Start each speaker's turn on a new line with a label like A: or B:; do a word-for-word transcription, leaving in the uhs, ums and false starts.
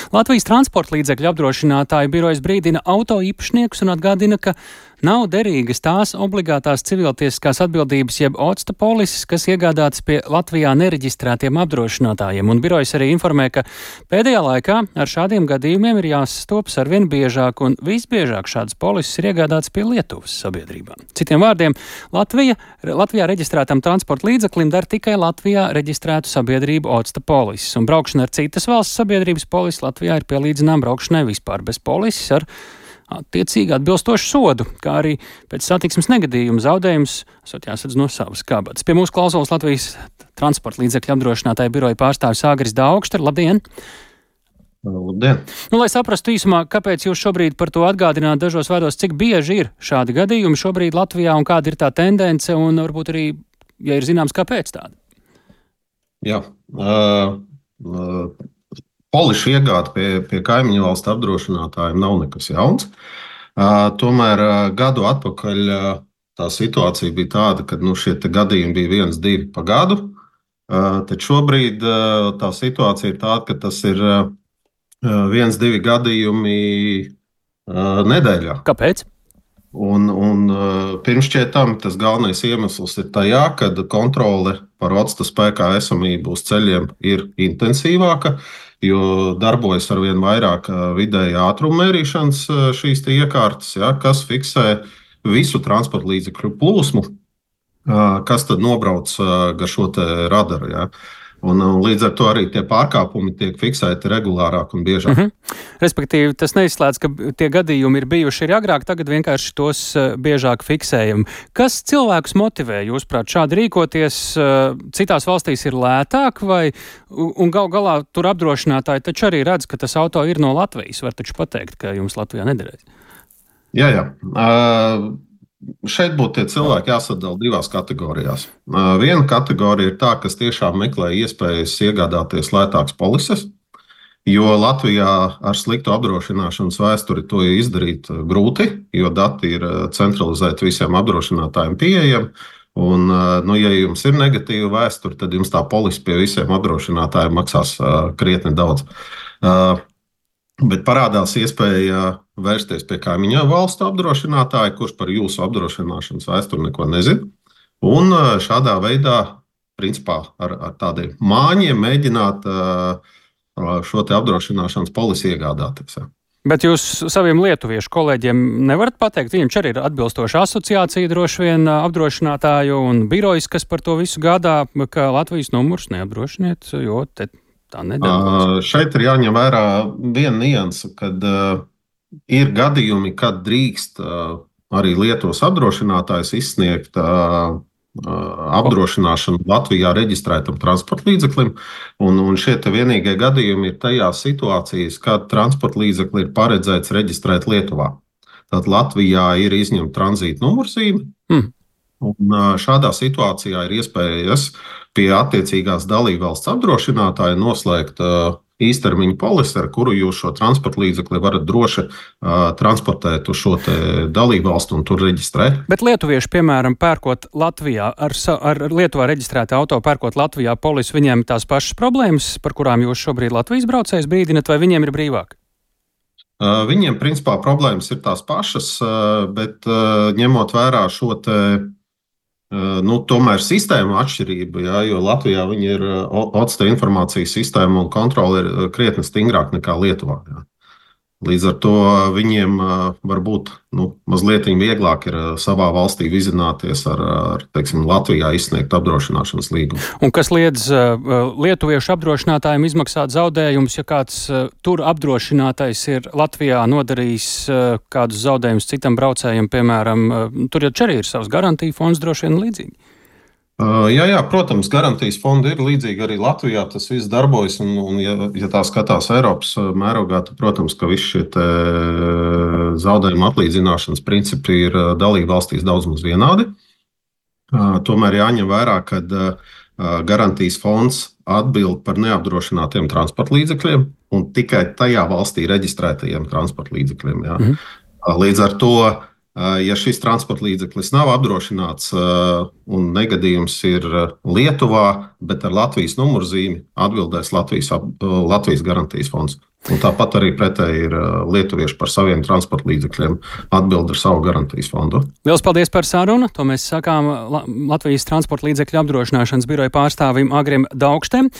A: Latvijas transporta līdzekļu apdrošinātāju birojas brīdina auto īpašniekus un atgādina, ka nav derīgas tās obligātās civiltiesiskās atbildības jeb OCTA polises, kas iegādātas pie Latvijā nereģistrētiem apdrošinātājiem, un birojas arī informē, ka pēdējā laikā ar šādiem gadījumiem ir jāsastopas arvien biežāk, un visbiežāk šādas polises ir iegādātas pie Lietuvas sabiedrībām. Citiem vārdiem, Latvija, Latvijā reģistrētam transporta līdzeklim der tikai Latvijā reģistrētu sabiedrību OCTA polises, un braukšana ar citas valsts sabiedrības polisi Latvijā ir pielīdzinām braukšanai vispār bez polises ar attiecīgi atbilstošu sodu, kā arī pēc satiksmes negadījuma zaudējums esot jāsadz no savas kabatas. Pie mūsu klausulas Latvijas transporta līdzekļu apdrošinātāja biroja pārstāvis Āgaris Daugšter. Labdien!
B: Labdien!
A: Nu, lai saprastu īsumā, kāpēc jūs šobrīd par to atgādināt dažos vārdos, cik bieži ir šādi gadījumi šobrīd Latvijā un kāda ir tā tendence un varbūt arī, ja ir zināms, kāpēc tāda?
B: Jā. Uh, uh. Polišu iegāde pie, pie kaimiņu valstu apdrošinātājiem nav nekas jauns. Uh, tomēr uh, gadu atpakaļ uh, tā situācija bija tāda, ka nu, šie gadījumi bija viens, divi pa gadu. Uh, tad šobrīd uh, tā situācija ir tāda, ka tas ir uh, viens, divi gadījumi uh, nedēļā.
A: Kāpēc?
B: Un, un uh, pirmšķietami tas galvenais iemesls ir tajā, ka kontrole par OCTA spēkā esamību uz ceļiem ir intensīvāka, jo darbojas arvien vairāk vidēja ātruma mērīšanas šīs iekārtas, ja, kas fiksē visu transporta līdzekļu plūsmu, kas tad nobrauc gar šo te radaru. Ja. Un, un līdz ar to arī tie pārkāpumi tiek fiksēti regulārāk un biežāk.
A: Mm-hmm. Respektīvi, tas neizslēdz, ka tie gadījumi ir bijuši arī agrāk, tagad vienkārši tos biežāk fiksējam. Kas cilvēkus motivē, jūsuprāt, šādi rīkoties? Citās valstīs ir lētāk vai, un gal galā tur apdrošinātāji taču arī redz, ka tas auto ir no Latvijas. Var taču pateikt, ka jums Latvijā nederēs.
B: Jā, jā. Uh... Šeit būtu tie cilvēki jāsadala divās kategorijās. Viena kategorija ir tā, kas tiešām meklē iespējas iegādāties lētākas polises, jo Latvijā ar sliktu apdrošināšanas vēsturi to izdarīt grūti, jo dati ir centralizēti visiem apdrošinātājiem pieejami. Un, nu, ja jums ir negatīva vēsture, tad jums tā polise pie visiem apdrošinātājiem maksās krietni daudz. Bet parādās iespēja vērsties pie kaimiņu valstu apdrošinātāja, kurš par jūsu apdrošināšanas vēsturi neko nezina. Un šādā veidā, principā, ar, ar tādiem māņiem mēģināt šo te apdrošināšanas polisi iegādāties.
A: Bet jūs saviem lietuviešu kolēģiem nevarat pateikt, viņiem arī ir atbilstoša asociācija droši vien apdrošinātāju un birojas, kas par to visu gādā, ka Latvijas numurs neapdrošiniet, jo te tā nedarbojas.
B: Uh, šeit ir jāņem vērā viena nianse, kad uh, ir gadījumi, kad drīkst uh, arī Lietuvas apdrošinātājs izsniegt uh, uh, apdrošināšanu Latvijā reģistrētam transporta līdzeklim, un, un šie te vienīgie gadījumi ir tajās situācijas, kad transporta līdzekli ir paredzēts reģistrēt Lietuvā. Tad Latvijā ir izņemta tranzīta numurzīme, mm. un uh, šādā situācijā ir iespējas pie attiecīgās dalībvalsts apdrošinātāja noslēgt uh, īstermiņa polisi, ar kuru jūs šo transporta līdzekli varat droši uh, transportēt uz šo te dalībvalstu un tur reģistrēt.
A: Bet lietuvieši, piemēram, pērkot Latvijā, ar, ar Lietuvā reģistrēti auto pērkot Latvijā polisi, viņiem tās pašas problēmas, par kurām jūs šobrīd Latvijas braucējs brīdinat, vai viņiem ir brīvāk?
B: Uh, viņiem, principā, problēmas ir tās pašas, uh, bet uh, ņemot vērā šo te Nu, tomēr sistēma atšķirība, jā, jo Latvijā viņi ir OCTA informācijas sistēma un kontrole ir krietni stingrāk nekā Lietuvā. Jā. Līdz ar to viņiem varbūt nu, mazliet vieglāk ir savā valstī vizināties ar, ar teiksim, Latvijā izsniegt apdrošināšanas līgumu.
A: Un kas liedz uh, lietuviešu apdrošinātājiem izmaksāt zaudējumus, ja kāds uh, tur apdrošinātais ir Latvijā nodarījis uh, kādus zaudējumus citam braucējiem, piemēram, uh, tur jau arī ir savs garantija fonds droši vien līdzīgi?
B: Uh, jā, jā, protams, garantijas fondi ir līdzīgi arī Latvijā, tas viss darbojas, un, un ja, ja tā skatās Eiropas mērogā, tad, protams, ka visi šie te zaudējuma atlīdzināšanas principi ir dalību valstīs daudz maz vienādi. Uh, tomēr jāņem vērā, ka uh, garantijas fonds atbild par neapdrošinātiem transporta līdzekļiem un tikai tajā valstī reģistrētajiem transporta līdzekļiem. Jā. Mm-hmm. Uh, līdz ar to Ja šis transporta līdzeklis nav apdrošināts un negadījums ir Lietuvā, bet ar Latvijas numurzīmi, atbildēs Latvijas, Latvijas garantijas fonds. Un tāpat arī pretēji ir lietuvieši par saviem transporta līdzekļiem atbild ar savu garantijas fondu.
A: Lielas paldies par sarunu. To mēs sakām Latvijas transporta līdzekļu apdrošināšanas biroja pārstāvim Agrim Daugstem.